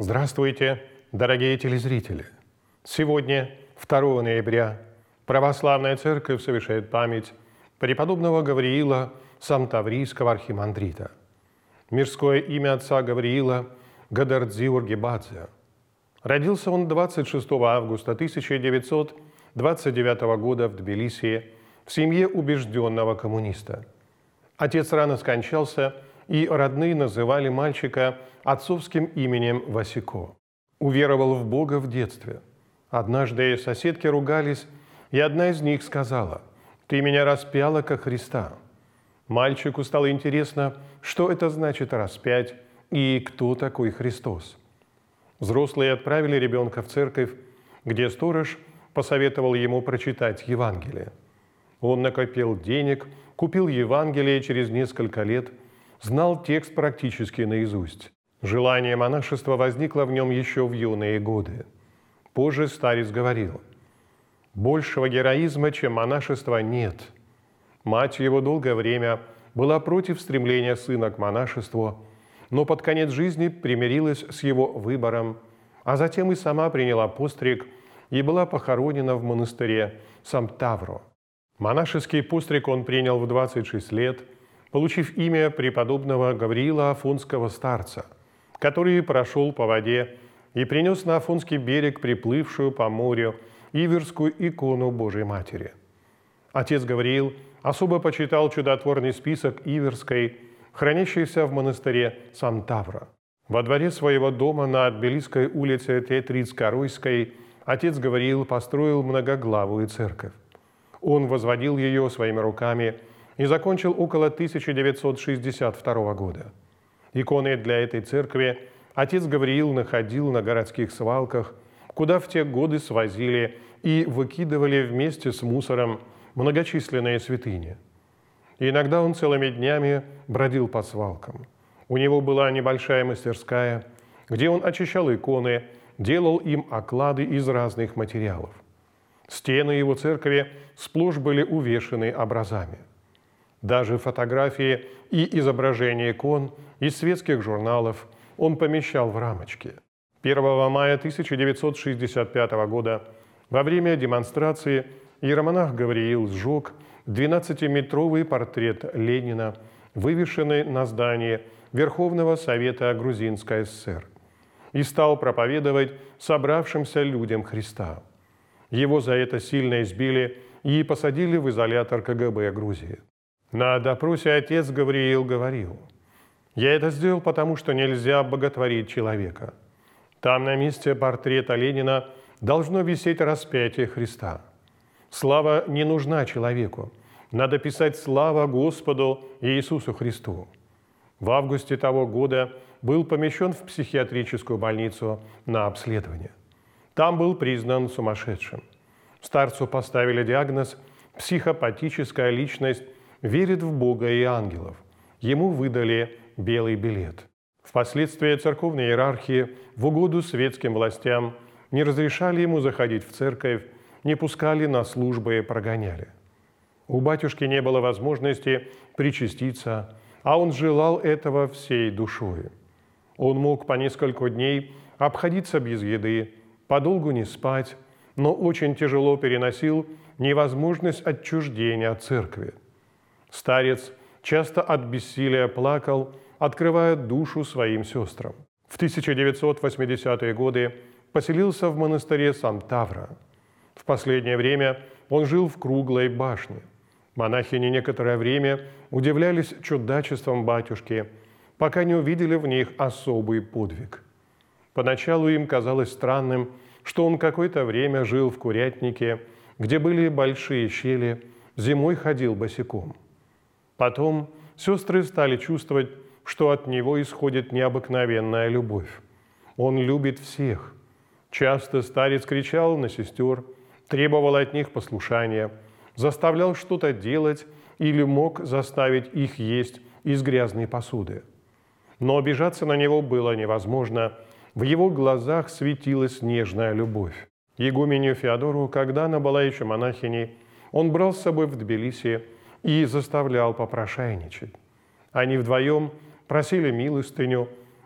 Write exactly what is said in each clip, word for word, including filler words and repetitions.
Здравствуйте, дорогие телезрители! Сегодня, второго ноября, Православная Церковь совершает память преподобного Гавриила Самтаврийского архимандрита. Мирское имя отца Гавриила – Гадардзиур Гебадзе. Родился он двадцать шестого августа тысяча девятьсот двадцать девятого года в Тбилиси в семье убежденного коммуниста. Отец рано скончался, и родные называли мальчика отцовским именем Васико. Уверовал в Бога в детстве. Однажды соседки ругались, и одна из них сказала: «Ты меня распяла, как Христа». Мальчику стало интересно, что это значит распять и кто такой Христос. Взрослые отправили ребенка в церковь, где сторож посоветовал ему прочитать Евангелие. Он накопил денег, купил Евангелие, и через несколько лет знал текст практически наизусть. Желание монашества возникло в нем еще в юные годы. Позже старец говорил: «Большего героизма, чем монашества, нет». Мать его долгое время была против стремления сына к монашеству, но под конец жизни примирилась с его выбором, а затем и сама приняла постриг и была похоронена в монастыре Самтавро. Монашеский постриг он принял в двадцать шесть лет, получив имя преподобного Гавриила Афонского старца, который прошел по воде и принес на Афонский берег приплывшую по морю иверскую икону Божией Матери. Отец Гавриил особо почитал чудотворный список иверской, хранящийся в монастыре Самтавро. Во дворе своего дома на Тбилисской улице Тетрицко-Ройской отец Гавриил построил многоглавую церковь. Он возводил ее своими руками и закончил около тысяча девятьсот шестьдесят второго года. Иконы для этой церкви отец Гавриил находил на городских свалках, куда в те годы свозили и выкидывали вместе с мусором многочисленные святыни. Иногда он целыми днями бродил по свалкам. У него была небольшая мастерская, где он очищал иконы, делал им оклады из разных материалов. Стены его церкви сплошь были увешаны образами. Даже фотографии и изображения икон из светских журналов он помещал в рамочки. первого мая тысяча девятьсот шестьдесят пятого года во время демонстрации иеромонах Гавриил сжег двенадцатиметровый портрет Ленина, вывешенный на здании Верховного Совета Грузинской ССР, и стал проповедовать собравшимся людям Христа. Его за это сильно избили и посадили в изолятор ка гэ бэ Грузии. На допросе отец Гавриил говорил: «Я это сделал, потому что нельзя боготворить человека. Там на месте портрета Ленина должно висеть распятие Христа. Слава не нужна человеку. Надо писать «Слава Господу Иисусу Христу». В августе того года был помещен в психиатрическую больницу на обследование. Там был признан сумасшедшим. Старцу поставили диагноз «психопатическая личность, верит в Бога и ангелов». Ему выдали белый билет. Впоследствии церковной иерархии в угоду светским властям не разрешали ему заходить в церковь, не пускали на службы и прогоняли. У батюшки не было возможности причаститься, а он желал этого всей душой. Он мог по несколько дней обходиться без еды, подолгу не спать, но очень тяжело переносил невозможность отчуждения от церкви. Старец часто от бессилия плакал, открывая душу своим сестрам. В тысяча девятьсот восьмидесятые годы поселился в монастыре Самтавро. В последнее время он жил в круглой башне. Монахини некоторое время удивлялись чудачеством батюшки, пока не увидели в них особый подвиг. Поначалу им казалось странным, что он какое-то время жил в курятнике, где были большие щели, зимой ходил босиком. Потом сестры стали чувствовать, что от него исходит необыкновенная любовь. Он любит всех. Часто старец кричал на сестер, требовал от них послушания, заставлял что-то делать или мог заставить их есть из грязной посуды. Но обижаться на него было невозможно. В его глазах светилась нежная любовь. Игуменью Феодору, когда она была еще монахиней, он брал с собой в Тбилиси и заставлял попрошайничать. Они вдвоем просили милостыню,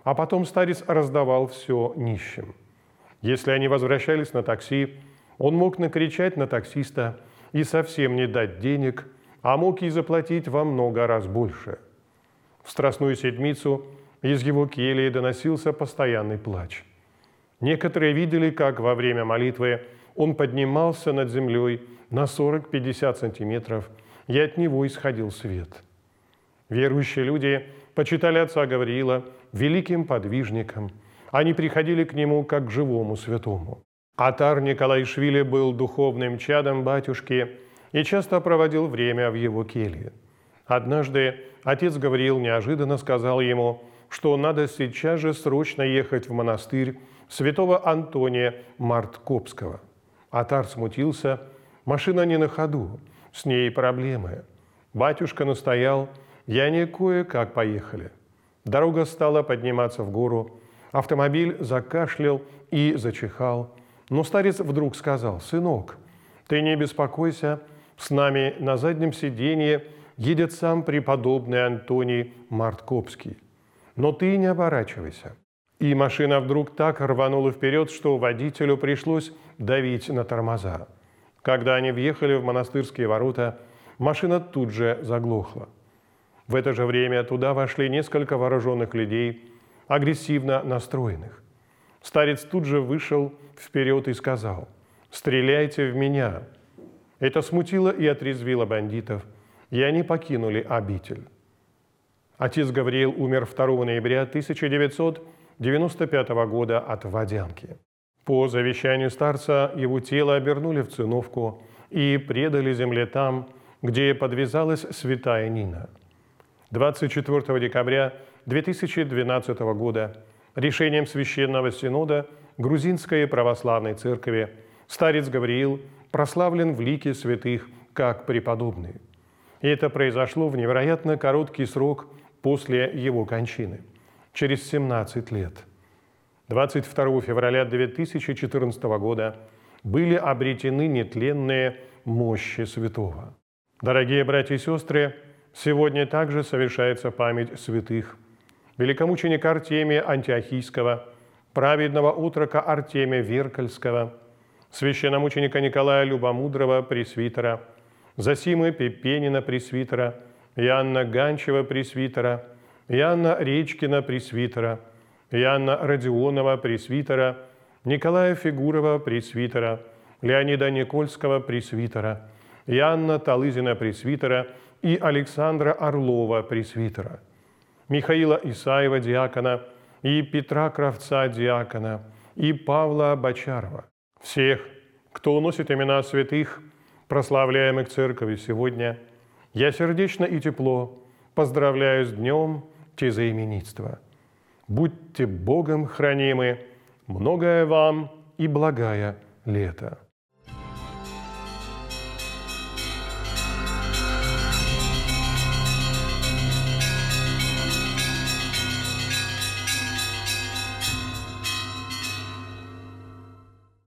а потом старец раздавал все нищим. Если они возвращались на такси, он мог накричать на таксиста и совсем не дать денег, а мог и заплатить во много раз больше. В Страстную Седмицу из его кельи доносился постоянный плач. Некоторые видели, как во время молитвы он поднимался над землей на сорок-пятьдесят сантиметров, и от него исходил свет. Верующие люди почитали отца Гавриила великим подвижником. Они приходили к нему как к живому святому. Атар Николаишвили был духовным чадом батюшки и часто проводил время в его келье. Однажды отец Гавриил неожиданно сказал ему, что надо сейчас же срочно ехать в монастырь святого Антония Марткопского. Атар смутился, машина не на ходу, с ней проблемы. Батюшка настоял, и они кое-как поехали. Дорога стала подниматься в гору, автомобиль закашлял и зачихал, но старец вдруг сказал: «Сынок, ты не беспокойся, с нами на заднем сиденье едет сам преподобный Антоний Марткопский. Но ты не оборачивайся». И машина вдруг так рванула вперед, что водителю пришлось давить на тормоза. Когда они въехали в монастырские ворота, машина тут же заглохла. В это же время туда вошли несколько вооруженных людей, агрессивно настроенных. Старец тут же вышел вперед и сказал: «Стреляйте в меня». Это смутило и отрезвило бандитов, и они покинули обитель. Отец Гавриил умер второго ноября тысяча девятьсот девяносто пятого года от водянки. По завещанию старца его тело обернули в циновку и предали земле там, где подвязалась святая Нина. двадцать четвёртого декабря две тысячи двенадцатого года решением Священного Синода Грузинской Православной Церкви старец Гавриил прославлен в лике святых как преподобный. И это произошло в невероятно короткий срок после его кончины, через семнадцать лет. двадцать второго февраля две тысячи четырнадцатого года были обретены нетленные мощи святого. Дорогие братья и сестры, сегодня также совершается память святых: великомученика Артемия Антиохийского, праведного утрока Артемия Веркальского, священномученика Николая Любомудрого, пресвитера, Зосимы Пепенина, пресвитера, Иоанна Ганчева, пресвитера, Иоанна Речкина, пресвитера, Иоанна Родионова, пресвитера, Николая Фигурова, пресвитера, Леонида Никольского, пресвитера, Иоанна Талызина, пресвитера и Александра Орлова, пресвитера, Михаила Исаева, диакона, и Петра Кравца, диакона, и Павла Бочарова. Всех, кто носит имена святых, прославляемых Церковью сегодня, я сердечно и тепло поздравляю с днем тезаименитства. Будьте Богом хранимы, многое вам и благая лето.